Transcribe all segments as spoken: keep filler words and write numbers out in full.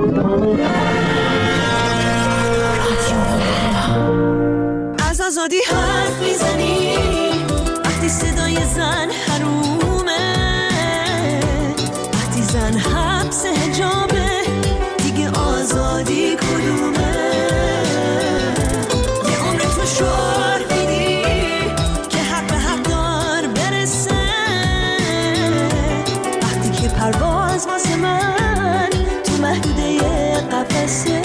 از آزادی حرف میزنی وقتی صدای زن حرومه، وقتی زن حبس حجابه دیگه آزادی کدومه؟ یه عمر تو شعار میدی که حق به حق دار برسه، وقتی که پرواز واسه من تو محدوده قفسه.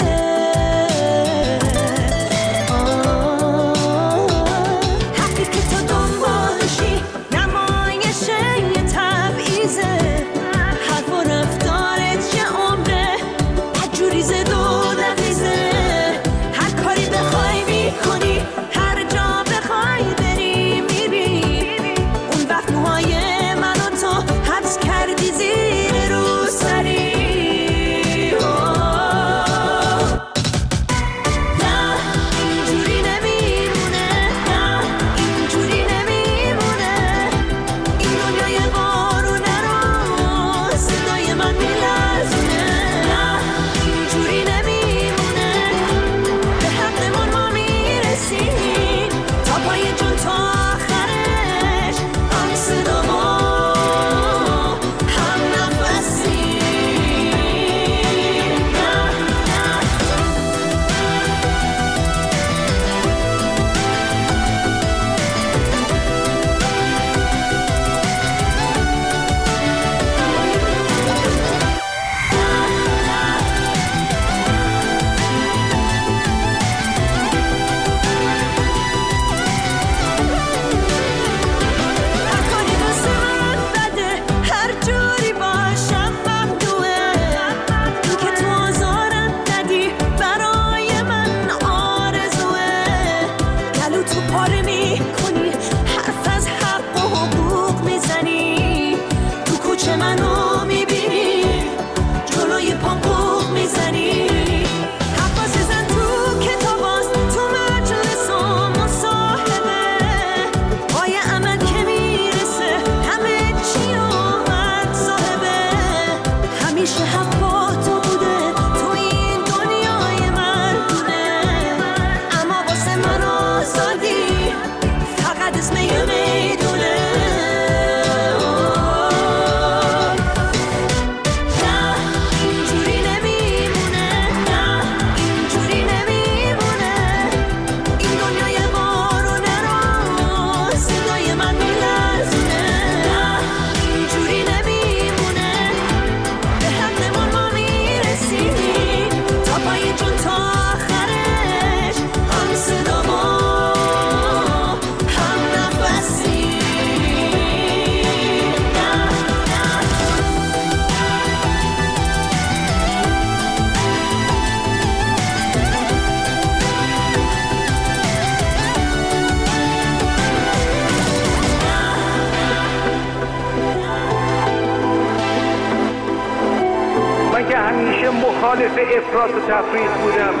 مخالف افراط و تفریط بودم.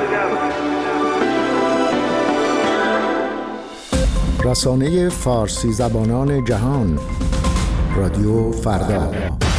رسانه فارسی زبانان جهان، رادیو فردا.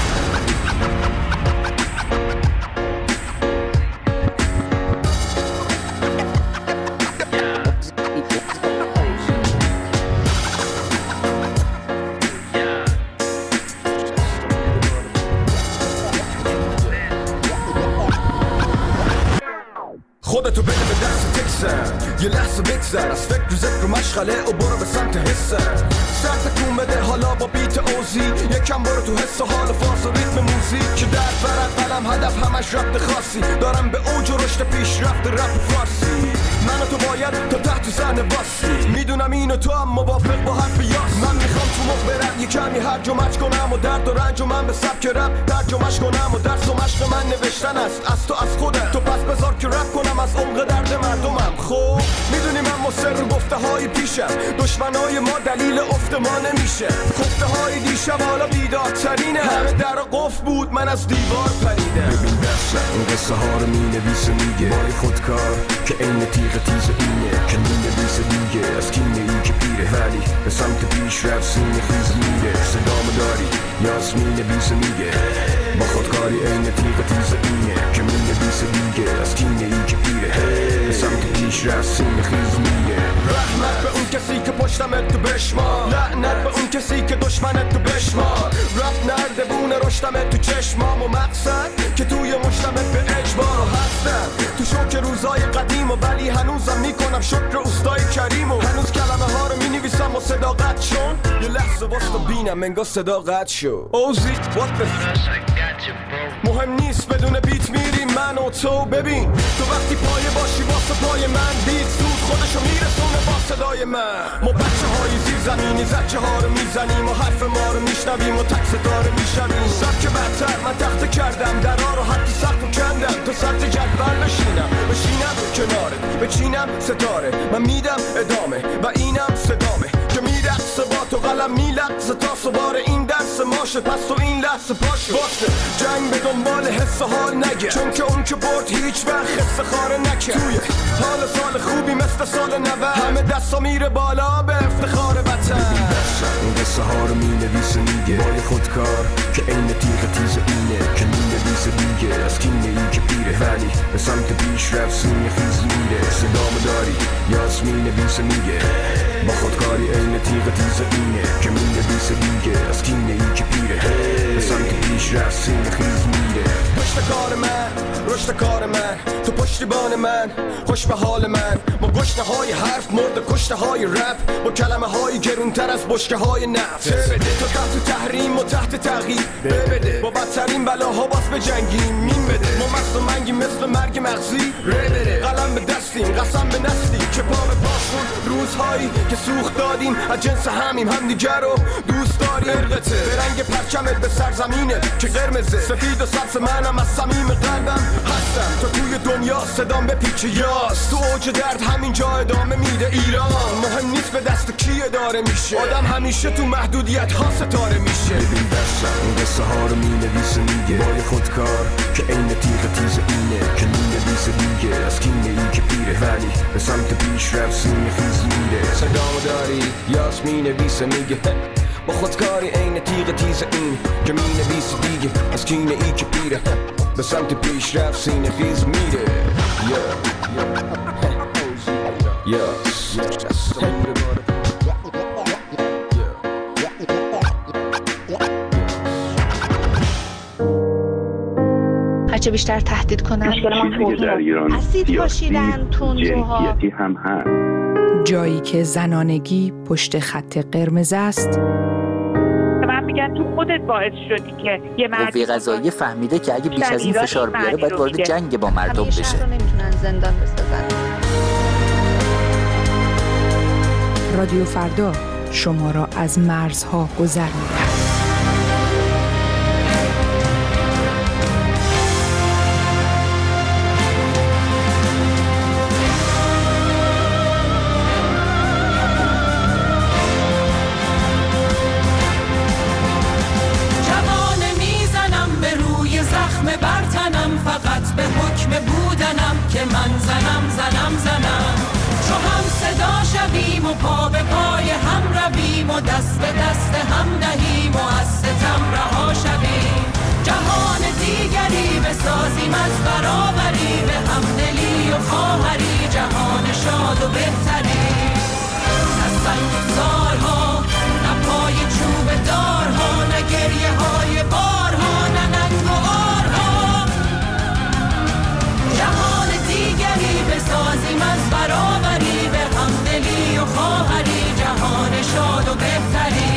خودتو بده به دست تکسر، یه لحظه بگذر از فکر و ذکر و مشغله و برو به سمت حسر. سر تکون بده حالا با بیت اوزی، یکم برو تو حس و حال فاز و ریتم موزیک که درد برد قلم هدف همش ربط خاصی دارم به اوج و رشد پیشرفت رپ فارسی. من و تو باید تا تحت زن باسی، میدونم اینو تو هم موافق با حرف یاس. من میخوام تو مخ برم یه کمی هرج و مرج کنم و درد و رنج و من به سبک رپ ترجمه‌اش کنم و درس و مشق من نوشتن است از تو از خودت. تو پس بذار که رپ کنم از عمق درد مردمم. خب میدونی من مصر رو گفته های پیشم، دشمنای ما دلیل افت ما نمیشه. خفته های دیشب حالا بیدارترینه، همه در قفل بود من از دیوار پریدم. ببین دستم این قصه ها رو مینویسه میگه بای خودکار که این تیغ تیز اینه که مینویسه دیگه از کینه ای که پیره ولی به سمت پیش رفت سینه خیز میره. صدامو داری یا از مینویسه میگه با خودکاری این تیغ تیز اینه که مینویسه دیگه از سینه خیز میگه رحمت به اون کسی که پشتمت تو بشمار، لعنت به اون کسی که دشمنت تو بشمار. رفت نردبونه رشتمت تو چشمام و مقصد که توی مشتمت به اجبار هستم. تو شوک روزای قدیم و ولی هنوزم میکنم شکر اوستای کریم و هنوز کلمه ها رو مینویسم و صداقت چون یه لحظه واسه بینم انگار صداقت شو. اوزی what the مهم نیست بدون بیت میریم من و تو. ببین تو وقتی پایه باشی واسه پای من بیت زود خودشو میرسونه با صدای من. ما بچه های زیر زمینی زچه ها رو میزنیم و حرف ما رو میشنویم و تک ستاره میشنویم. سبک برتر من تخت کردم درها رو حتی سقف کندم تا سطح جدول بشینم بشینم کنارت بچینم ستاره من میدم ادامه و اینم صدامه که میرقصه با تو قلم میلقصه تا سوار این درس ماشه. پس تو این لحظه پاشه واسه جنگ به دنبال حس حال نگه چون که اون که برد هیچ وقت حس خاره نکرد. توی حال سال خوبی مثل سال نود همه دستا میره بالا به افتخار وطن. این قصه ها رو مینویسه میگه با یه خودکار که این تیغ تیز اینه که مینویسه دیگه از کینه ای که پیره ولی به سمت پیش رفت سینه خیز میره. صدامو داری یاس مینویسه میگه با خودکاری این تیغ تیز اینه که مینویسه دیگه از کینه ای که پیره به سمت پیش رفت سینه خیز میره. پشت کار من رشد کار من تو پشتیبان من خوش به حال من. با گشنه های حرف مرد کشته های رپ با کلمه های گرونتر از بشکه های نفت. بده تو تحت تحریم و تحت تغییر بده با بدترین بلاها باز به جنگیم مین بده. ما مست و منگی مثل مرگ مغزی ره بده قلم به دستیم قسم به نسلی که پا به پاشون روزهایی که سوخت دادیم از جنس همیم همدیگر رو دوست داریم. ارقته به رنگ پرچمت به سرزمینت که قرمزه سفید و سبز منم از صمیم قلبم هستم. تو توی دنیا صدام به پیچ یاس تو اوج درد همینجا ادامه میده. ایران مهم نیست به دست کی اداره میشه آدم همیشه تو محدودیت ها ستاره میشه. ببین دستم این قصه ها رو مینویسه میگه با یه خودکار که این تیغ تیز اینه که مینویسه دیگه از کینه ای که پیره ولی به سمت پیش رفت سینه خیز میره. صدامو داری یاس مینویسه میگه با خودکاری این تیغ تیز این که مینویسه دیگه از کینه ای که پیره به سمت پیش رفت سینه خیز میره. هرچه بیشتر تهدید کنن اسید پاشیدن تندروها هم هست. جایی که زنانگی پشت خط قرمز است من میگن تو خودت باعث شدی که یه مرد قوه قضاییه فهمیده که اگه بیش از این فشار بیاره باید وارد جنگ با مردم بشه. همیشه رو نمیتونن زندان بسازن. رادیو فردا شما را از مرزها گذر می‌دهد. دست به دست هم دهیم و از ستم رها شویم. جهان دیگری بسازیم از برابری به همدلی و خواهری. جهان شاد و بهتری از سنگزارها نه پای چوب دارها نه گریه های بارها نه ننگ و آرها. جهان دیگری بسازیم از برابری به همدلی و خواهری. جهان شاد و بهتری.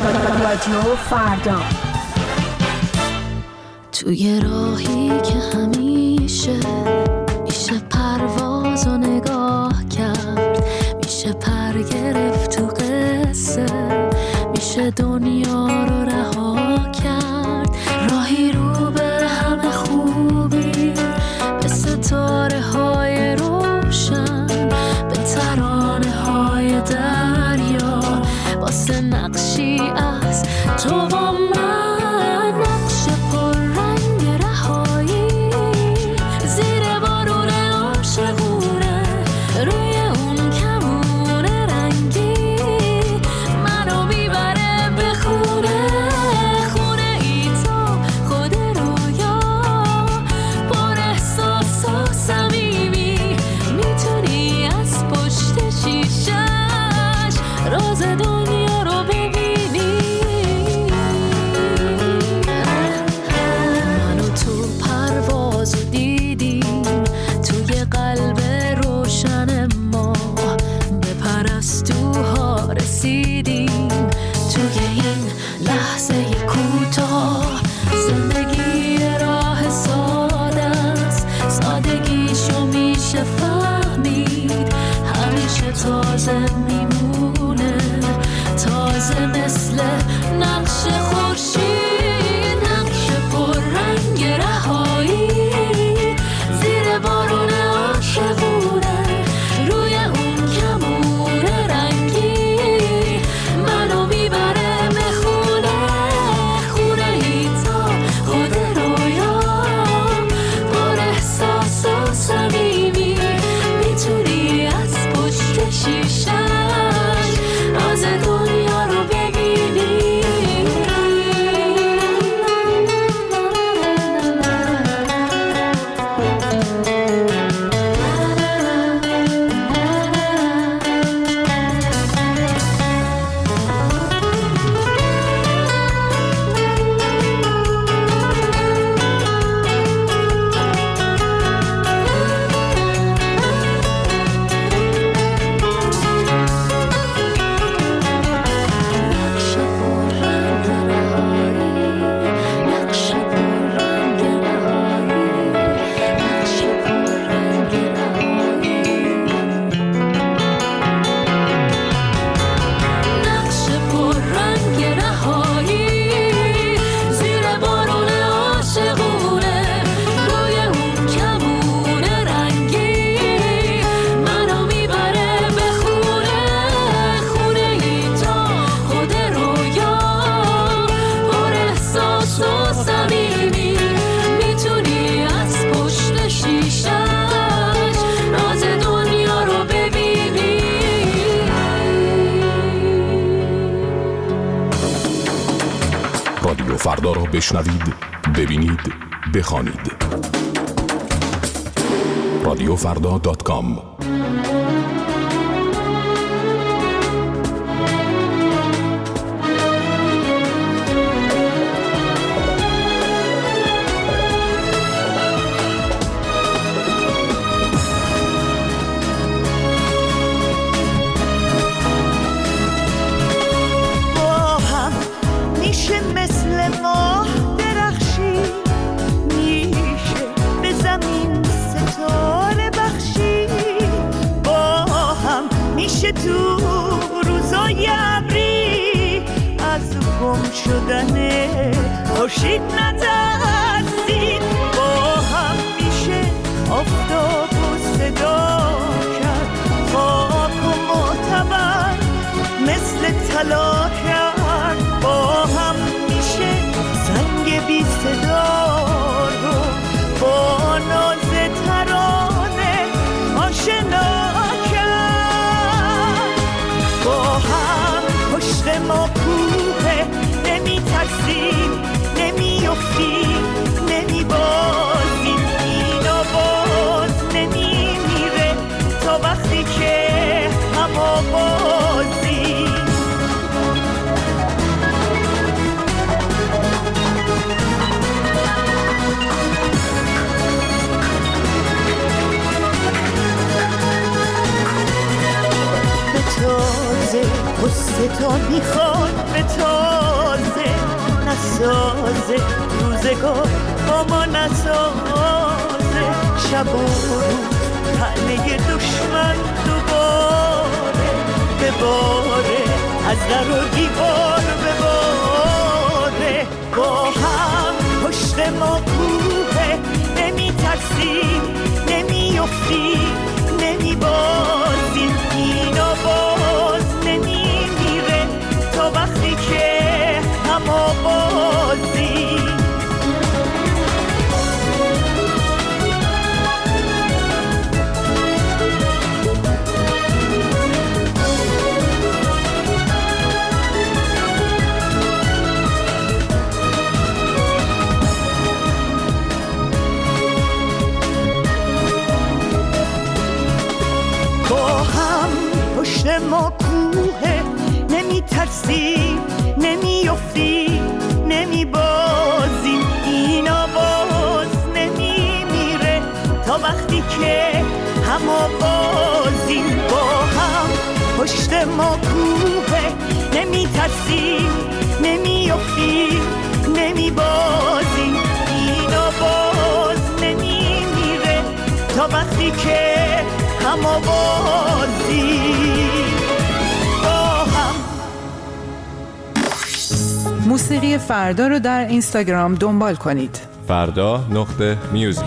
رادیو فردا. توی راهی که همیشه میشه پرواز و نگاه کرد، میشه پر گرفت تو قصه، میشه دنیا رو رها کرد. راهی رو به همه خوبی، به ستاره های روشن، به ترانه های دریا، واسه نقشی از تو و من، نقش پر رنگ رهایی، زیر بارون عاشقونه، روی اون کمون رنگی، منو میبره به خونه، خونه ای تو خود رویا، پر احساس و صمیمی، میتونی از پشت شیشش راز دنیا رو ببینی. منو تو پرواز دیدیم، توی قلب روشن ما به پرستوها رسیدیم. توی این لحظه کوتاه زندگی راه ساده است، سادگیشو میشه فهمید، همیشه تازه میمونه، تازه مثل نقش خورشید، نقش پر رنگ رهایی، زیر بارون عاشقونه، روی اون کمون رنگی، منو میبره به خونه، خونه ای تا خود رویا، پر احساس و صمیمی، میتونی از پشت شیشش راز دنیا رو ببینی. نقش پر رنگ رهایی، نقش پر رنگ رهایی، نقش پر رنگ رهایی، نقش پر رنگ رهایی، زیر بارون عاشقونه، روی اون کمون رنگی، منو میبره به خونه، خونه ای تا خود رویا، پر احساس و صمیمی، میتونی از پشت شیشش راز دنیا رو ببینی. رادیو فردا را بشنوید، ببینید، بخوانید. رادیو فردا دات کام. با هم میشه مثل ماه درخشی، میشه به زمین ستاره بخشی، با هم میشه تو روزای ابری از گم شدن خورشید نترسید، با هم میشه آفتاب و صدا کرد، خاک و معتبر مثل طلا کرد، با هم میشه سنگ بی صدا رو با ناز ترانه آشنا کرد، با هم پشت ما کوه، نمی ترسیم، نمی افتیم، نمی بازیم، این آواز نمی میره تا وقتی که هم آوازیم. به تازه قصه تا میخواد به تازه نسازه، روزگار با ما نسازه. شب و روز تنه دشمن دوباره بباره، از در و دیوار بباره. با هم پشت ما کوه، نمی ترسیم نمی افتیم نمی بازیم. اینا باز نمی میره تا وقتی که هم آوازیم. پشت ما کوه، نمی ترسیم نمی افتیم نمی بازیم. اینا باز نمی میره تا وقتی که هم آوازیم. با هم پشت ما کوه، نمی ترسیم نمی افتیم نمی بازیم. اینا باز نمی میره تا وقتی که هم آوازیم. موسیقی فردا رو در اینستاگرام دنبال کنید. فردا نقطه میوزیک.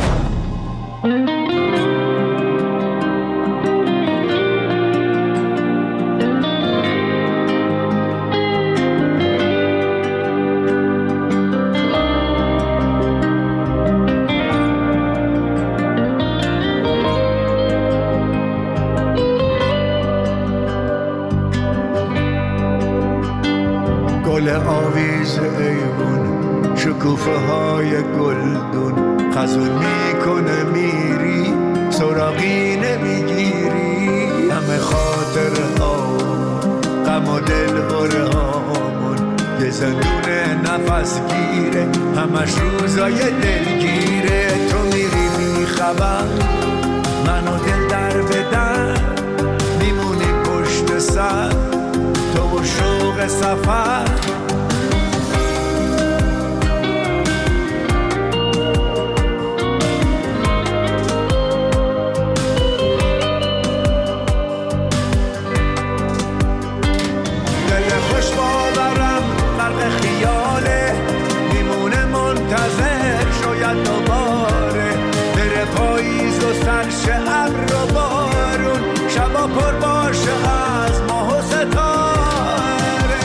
آویز ایوون، شکوفه های گلدون، خزون میکنه میری سراغی نمیگیری. همه خاطر هامون، غم و دل بره هامون، یه زندون نفس گیره، همش روزای دلگیره. تو میری میخبر منو دل در بدن، میمونی پشت سر تو و شوق سفر. دل خوش باورم غرق خیاله، میمونه منتظر شاید دوباره بره پاییز و سرش ابر و بارون، شبا پر باشه از ماه و ستاره.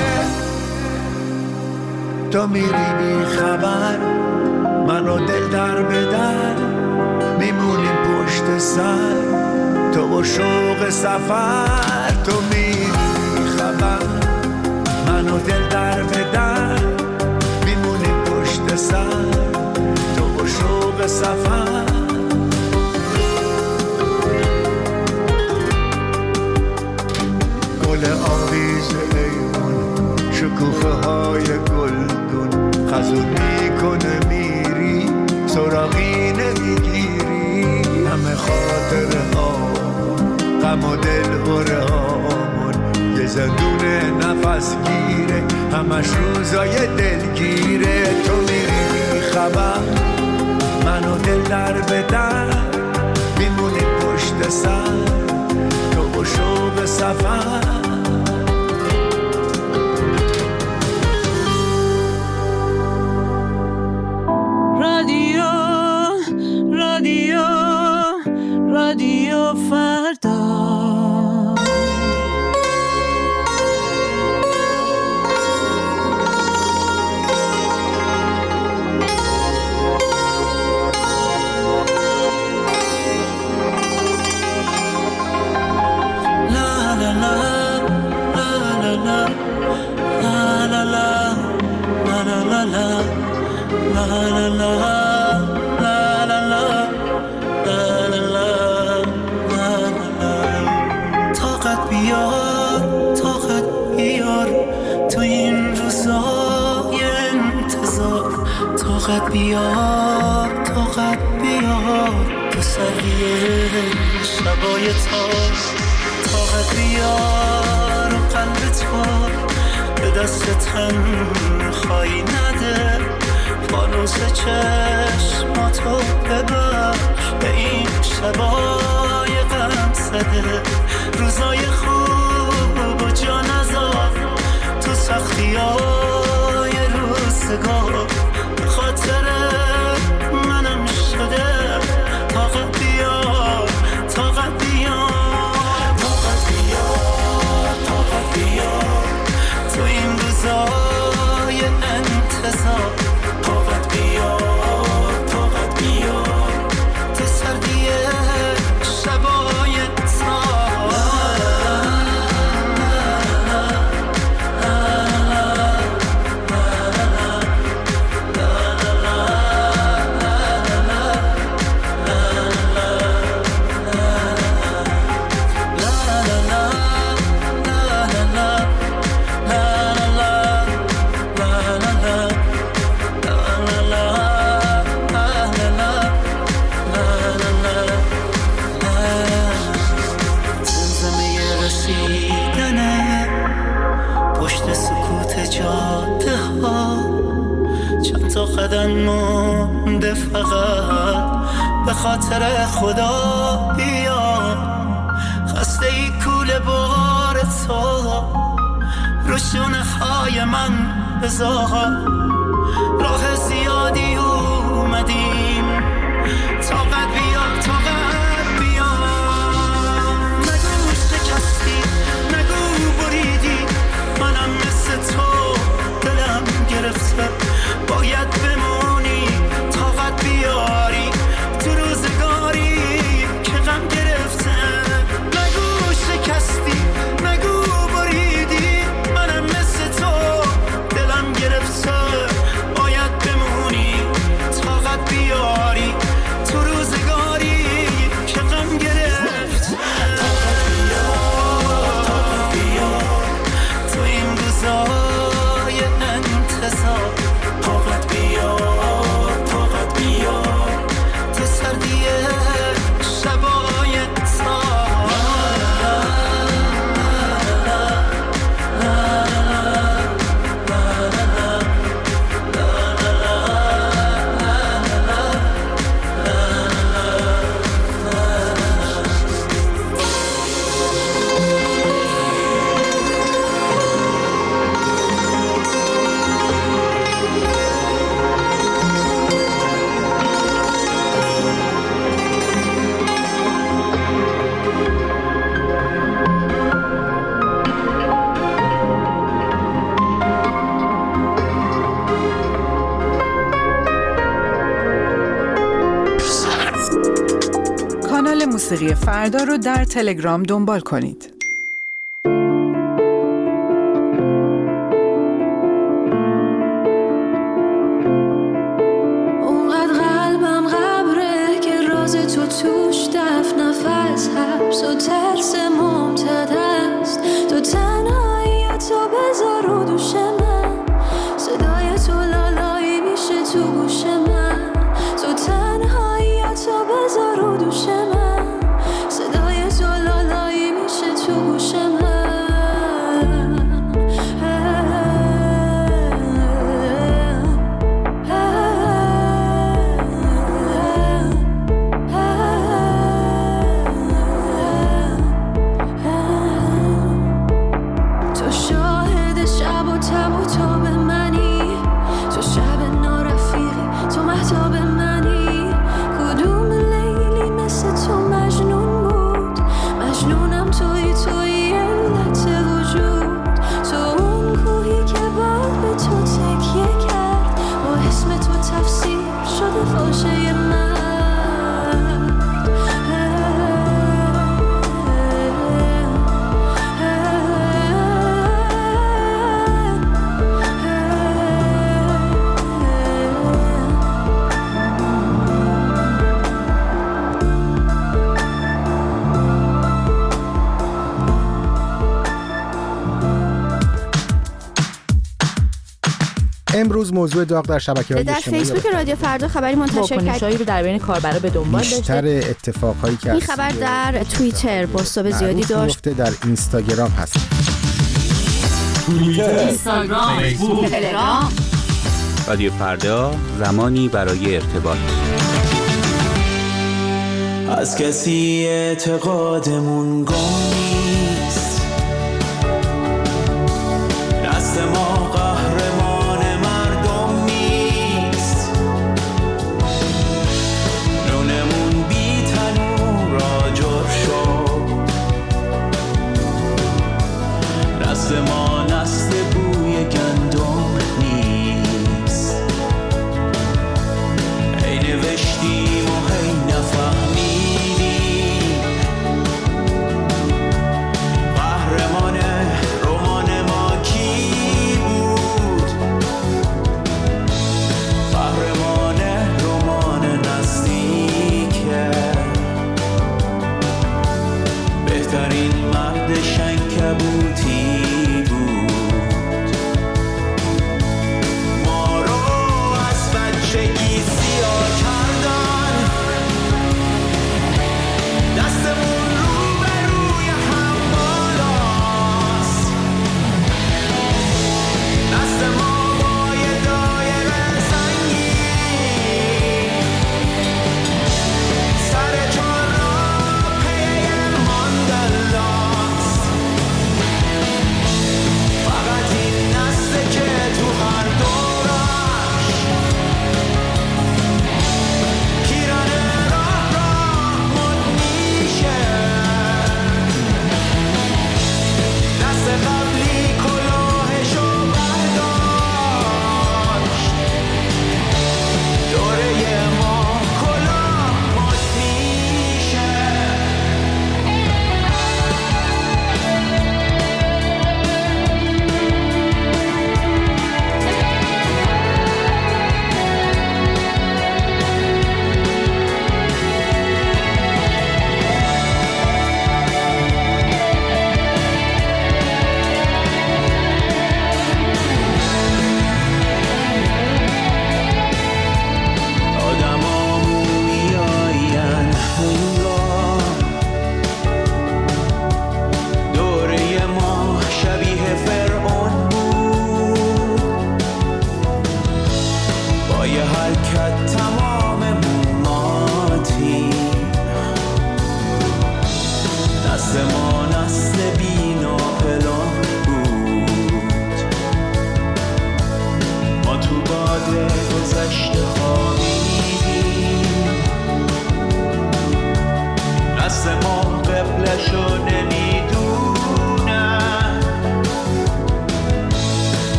تو میری بی خبر منو دل در بدر، میمونیم پشت سر تو و شوق سفر. تو میری بی خبر منو دل در بدر، میمونیم پشت سر تو و شوق سفر. گل آویز ایوون، شکوفه های گلدون، خزون میکنه میری سراغی نمیگیری. همه خاطر هامون، غم و دل بره هامون، یه زندون نفس گیره، همش روزای دلگیره. تو میری خبر منو دل در بدر، میمونی پشت سر تو و شوق سفر. رادیو رادیو رادیو فردا. طاقت بیار طاقت بیار تو این روزای انتظار. طاقت بیار طاقت بیار تو سریع شبای تار. طاقت بیار و قلب تار به دست تنهایی نده، فانوس چشماتو ببخش به این شبای غم زده، روزای خوب و جا نذار تو سختی های روزگار، به خاطر منم شده طاقت بیار، طاقت بیار، طاقت بیار، طاقت بیار تو این روزای انتظار، طاقت بیار، طاقت بیار تو سردی شبای تار. قدم مونده فقط به خاطر خدا بیا، خسته ای کول بار تو رو شونه های من بذار، راه زیادی اومدیم طاقت بیا، طاقت بیا، نگو شکستی، نگو بریدی، منم مثل تو دلم گرفته، باید بمونی طاقت بیاری تو روزگاری که غم گرفته، نگو شکستی، نگو بریدی، منم مثل تو دلم گرفته، باید بمونی طاقت بیاری تو روزگاری که غم گرفته، طاقت بیار، طاقت بیار تو این روزای انتظار، طاقت بیار، طاقت بیار تو سردی شبای تار. کانال موسیقی فردا رو در تلگرام دنبال کنید. اونقدر قلبم غبره که راز تو توش دفن نفس، حبس و ترس ممتد است، تو تنهایی تو بذار رو دوش من، صدای تو لالایی میشه تو گوش من، تو تنهایی تو بذار رو دوش من، صدای تو لالایی میشه تو گوش من. تو شاهد شب و تب و تاب منی، تو شب نارفیقی، تو مهتاب منی، کدوم لیلی مثل تو مجنون بود، مجنونم توی توی علت وجود، تو اون کوهی که بعد به تو تکیه کرد، با اسم تو تفسیر شده فاشه من. امروز موضوع داغ در شبکه‌های اجتماعی در فیسبوک رادیو فردا خبری منتشر کرد، واکنش‌هایی رو در بین کاربرا به دنبال داشته. بیشتر اتفاقایی که این خبر در توییتر بازتاب زیادی داشت، در اینستاگرام هست. اینستاگرام، فیسبوک، تلگرام. رادیو فردا، زمانی برای ارتباط. از کسی اعتقادمون گم نیست، دست ما قهرمان مردم نیست، نونمون بی تنور آجر شد، دست ما نسل بوی گندم نیست، ای نوشتیم و هی نفهمیدیم، قهرمان رمان ما کی بود، قهرمان رمان نزدیکه، بهترین مرد شنکبوتی بود، ما رو از بچگی سیاه کردن، دستمون رو به روی هم بالاست، دست ما با یه دایره سنگین، سر چهار راه پی ماندلاست، فقط این نسله که تو هر دورش پیرن راه راه مد میشه، دست قبلی کلاهشو برداشت، دوره ما کلاه مد میشه. آدما مومیایین هنگام، دوره ما شبیه فرعون بود، با یه حرکت تمام موماتیم، دست ما نسل بی ناپلان بود، ما تو باد گذشته خوابیدیم، دست ما قبلشو